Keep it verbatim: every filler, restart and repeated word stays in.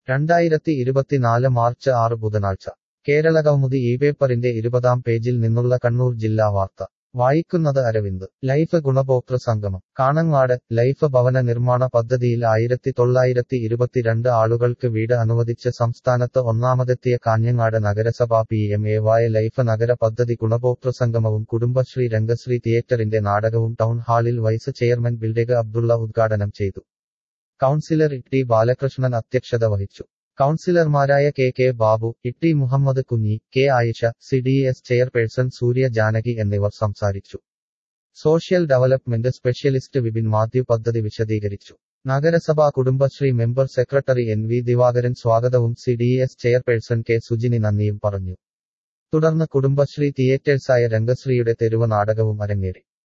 രണ്ടായിരത്തി ഇരുപത്തിനാല് മാർച്ച് ആറ് ബുധനാഴ്ച കേരളകൗമുദി ഈ പേപ്പറിന്റെ ഇരുപതാം പേജിൽ നിന്നുള്ള കണ്ണൂർ ജില്ലാ വാർത്ത വായിക്കുന്നത് അരവിന്ദ് ലൈഫ് ഗുണഭോക്തൃ സംഗമം കാണങ്ങാട് ലൈഫ് ഭവന നിർമ്മാണ പദ്ധതിയിൽ ആയിരത്തി തൊള്ളായിരത്തി ഇരുപത്തിരണ്ട് ആളുകൾക്ക് വീട് അനുവദിച്ച് സംസ്ഥാനത്ത് ഒന്നാമതെത്തിയ കാഞ്ഞങ്ങാട് നഗരസഭ P M A Y life നഗര പദ്ധതി ഗുണഭോക്തൃ സംഗമവും കുടുംബശ്രീ രംഗശ്രീ തിയേറ്ററിന്റെ നാടകവും ടൗൺ ഹാളിൽ വൈസ് ചെയർമാൻ ബിൽഡേഗ് അബ്ദുള്ള ഉദ്ഘാടനം ചെയ്തു. കൗൺസിലർ ടി ബാലകൃഷ്ണൻ അധ്യക്ഷത വഹിച്ചു. കൗൺസിലർമാരായ K K Babu, Itty Muhammad Kunhi, K Ayisha, C D S chairperson Surya Janaki എന്നിവർ സംസാരിച്ചു. Social development specialist Vipin Mathew പദ്ധതി വിശദീകരിച്ചു. നഗരസഭാ Kudumbashree member secretary N V Divakaran സ്വാഗതവും C D S chairperson K Sujini നന്ദിയും പറഞ്ഞു. തുടർന്ന് കുടുംബശ്രീ തിയേറ്റേഴ്സായ രംഗശ്രീയുടെ തെരുവ് നാടകവും അരങ്ങേറി.